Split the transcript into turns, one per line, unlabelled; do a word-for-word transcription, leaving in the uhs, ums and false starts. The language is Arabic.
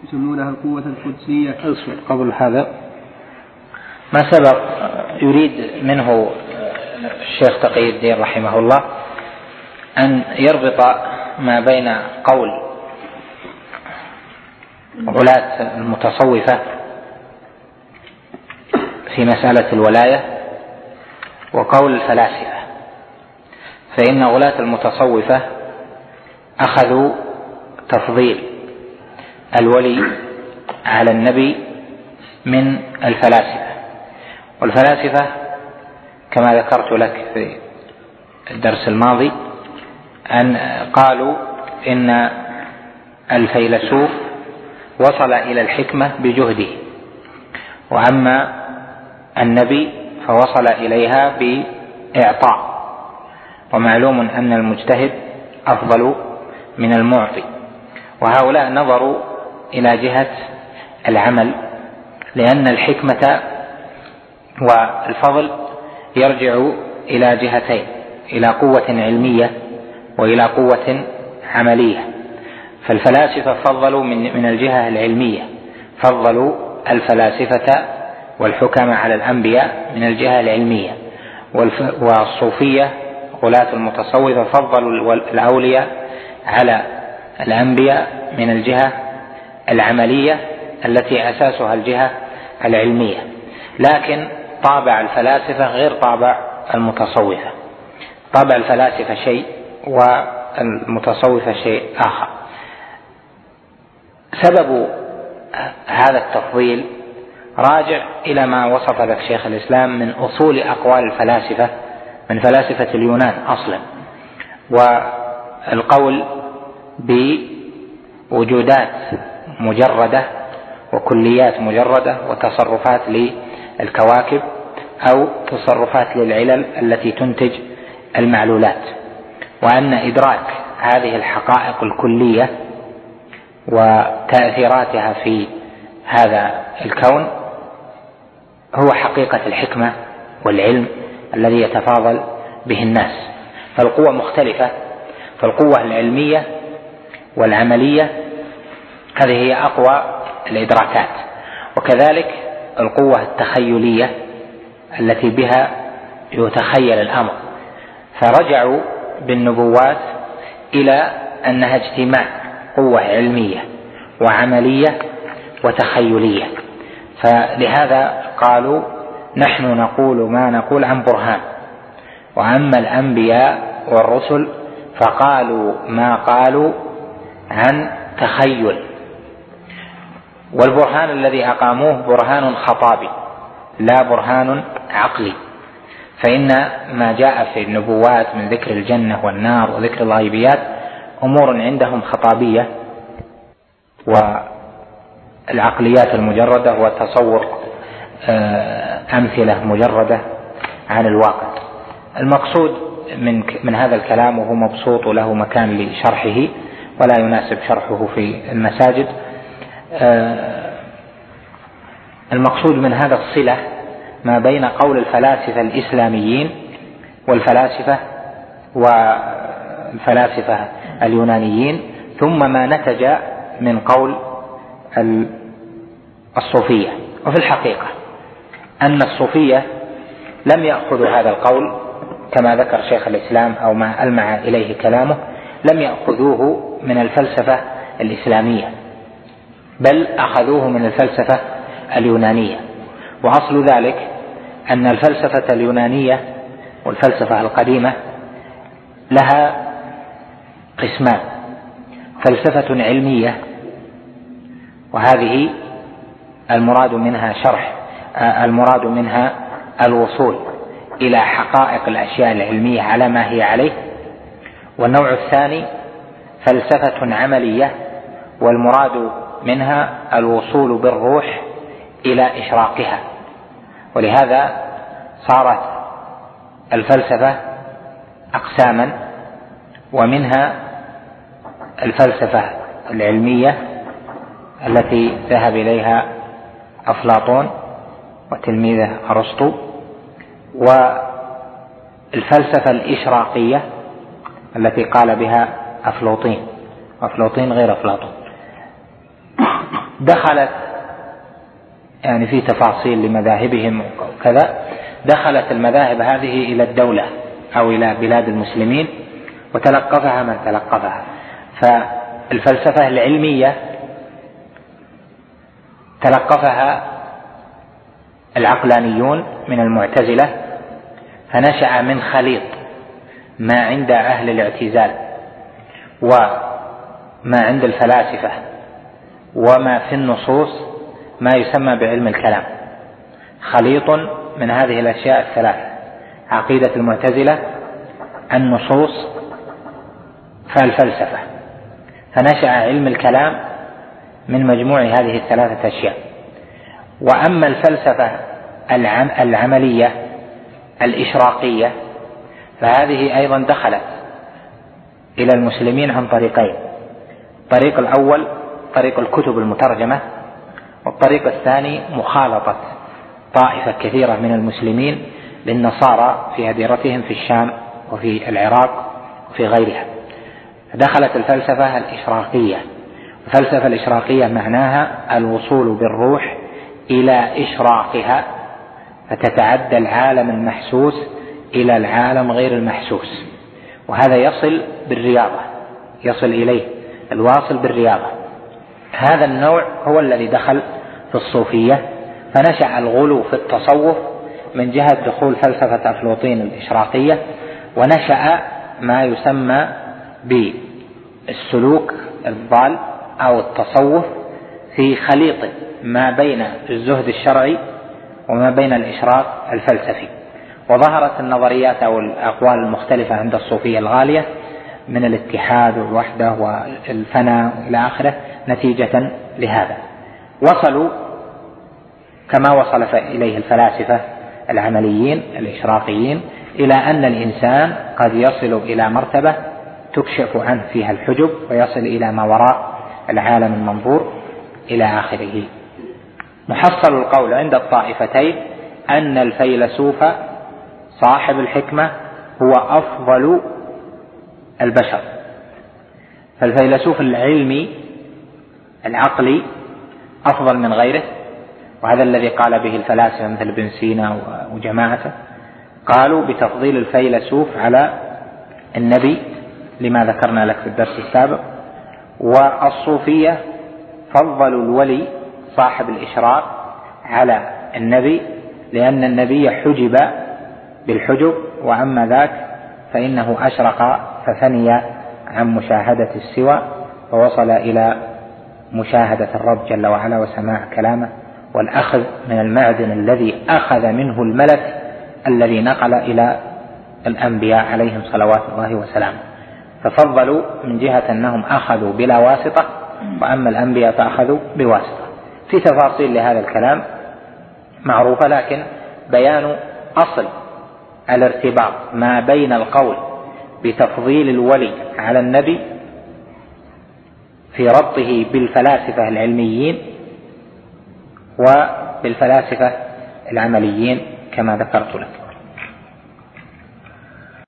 يسمونها القوة القدسية.
قبل هذا ما سبق يريد منه الشيخ تقي الدين رحمه الله أن يربط ما بين قول غلاة المتصوفة في مسألة الولاية وقول الفلاسفة. فإن غلاة المتصوفة أخذوا تفضيل الولي على النبي من الفلاسفة، والفلاسفة كما ذكرت لك في الدرس الماضي أن قالوا إن الفيلسوف وصل إلى الحكمة بجهده، وأما النبي فوصل إليها بإعطاء، ومعلوم أن المجتهد أفضل من المعطي. وهؤلاء نظروا إلى جهة العمل، لأن الحكمة والفضل يرجع إلى جهتين، إلى قوة علمية وإلى قوة عملية. فالفلاسفة فضلوا من, من الجهة العلمية، فضلوا الفلاسفة والحكماء على الأنبياء من الجهة العلمية، والصوفية غلاة المتصوفة فضلوا الأولياء على الأنبياء من الجهة العملية التي أساسها الجهة العلمية. لكن طابع الفلاسفة غير طابع المتصوفة، طابع الفلاسفة شيء والمتصوفة شيء آخر. سبب هذا التفضيل راجع إلى ما وصف لك شيخ الإسلام من أصول أقوال الفلاسفة من فلاسفة اليونان أصلا، والقول بوجودات مجردة وكليات مجردة وتصرفات للكواكب أو تصرفات للعلل التي تنتج المعلولات، وأن إدراك هذه الحقائق الكلية وتأثيراتها في هذا الكون هو حقيقة الحكمة والعلم الذي يتفاضل به الناس. فالقوة مختلفة، فالقوة العلمية والعملية هذه هي أقوى الإدراكات، وكذلك القوة التخيلية التي بها يتخيل الأمر. فرجعوا بالنبوات إلى أنها اجتماع قوة علمية وعملية وتخيلية، فلهذا قالوا نحن نقول ما نقول عن برهان، وأما الأنبياء والرسل فقالوا ما قالوا عن تخيل. والبرهان الذي أقاموه برهان خطابي لا برهان عقلي، فإن ما جاء في النبوات من ذكر الجنة والنار وذكر الغيبيات أمور عندهم خطابية، والعقليات المجردة هو تصور أمثلة مجردة عن الواقع. المقصود من, من هذا الكلام وهو مبسوط له مكان لشرحه ولا يناسب شرحه في المساجد، المقصود من هذا الصلة ما بين قول الفلاسفة الإسلاميين والفلاسفة والفلاسفة اليونانيين، ثم ما نتج من قول الصوفية. وفي الحقيقة أن الصوفية لم يأخذوا هذا القول كما ذكر شيخ الإسلام أو ما ألمع إليه كلامه، لم يأخذوه من الفلسفة الإسلامية، بل أخذوه من الفلسفة اليونانية. وأصل ذلك أن الفلسفة اليونانية والفلسفة القديمة لها قسمان: فلسفة علمية، وهذه المراد منها شرح المراد منها الوصول إلى حقائق الأشياء العلمية على ما هي عليه. والنوع الثاني فلسفة عملية، والمراد منها الوصول بالروح إلى إشراقها. ولهذا صارت الفلسفة أقساما، ومنها الفلسفة العلمية التي ذهب إليها أفلاطون وتلميذه أرسطو، والفلسفة الإشراقية التي قال بها أفلاطين، أفلاطين غير أفلاطون. دخلت يعني في تفاصيل لمذاهبهم وكذا، دخلت المذاهب هذه إلى الدولة أو إلى بلاد المسلمين وتلقفها من تلقفها. فالفلسفة العلمية تلقفها العقلانيون من المعتزلة، فنشأ من خليط ما عند أهل الاعتزال وما عند الفلاسفة وما في النصوص ما يسمى بعلم الكلام، خليط من هذه الأشياء الثلاثة: عقيدة المعتزلة، النصوص، فالفلسفة. فنشأ علم الكلام من مجموع هذه الثلاثة أشياء. وأما الفلسفة العملية الإشراقية فهذه أيضا دخلت إلى المسلمين عن طريقين: الطريق الأول طريق الكتب المترجمة، والطريق الثاني مخالطة طائفة كثيرة من المسلمين للنصارى في هديرتهم في الشام وفي العراق وفي غيرها. دخلت الفلسفة الإشراقية. الفلسفة الإشراقية معناها الوصول بالروح إلى إشراقها، فتتعدى العالم المحسوس إلى العالم غير المحسوس، وهذا يصل بالرياضة، يصل إليه الواصل بالرياضة. هذا النوع هو الذي دخل في الصوفية، فنشأ الغلو في التصوف من جهة دخول فلسفة أفلاطين الإشراقية، ونشأ ما يسمى بالسلوك الضال أو التصوف في خليط ما بين الزهد الشرعي وما بين الإشراق الفلسفي. وظهرت النظريات أو الأقوال المختلفة عند الصوفية الغالية من الاتحاد والوحدة والفناء إلى آخره نتيجة لهذا. وصلوا كما وصل إليه الفلاسفة العمليين الإشراقيين إلى أن الإنسان قد يصل إلى مرتبة تكشف عنه فيها الحجب ويصل إلى ما وراء العالم المنظور إلى آخره. محصل القول عند الطائفتين أن الفيلسوف صاحب الحكمة هو أفضل البشر، فالفيلسوف العلمي العقلي أفضل من غيره، وهذا الذي قال به الفلاسفة مثل ابن سينا وجماعته، قالوا بتفضيل الفيلسوف على النبي لما ذكرنا لك في الدرس السابق. والصوفية فضلوا الولي صاحب الإشراق على النبي لأن النبي حجب بالحجب، وأما ذاك فإنه أشرق ففني عن مشاهدة السوى ووصل إلى مشاهدة الرب جل وعلا وسماع كلامه والأخذ من المعدن الذي أخذ منه الملك الذي نقل إلى الأنبياء عليهم صلوات الله وسلامه. ففضلوا من جهة أنهم أخذوا بلا واسطة، وأما الأنبياء فأخذوا بواسطة. في تفاصيل لهذا الكلام معروفة، لكن بيان أصل الارتباط ما بين القول بتفضيل الولي على النبي في ربطه بالفلاسفة العلميين وبالفلاسفة العمليين كما ذكرت لك.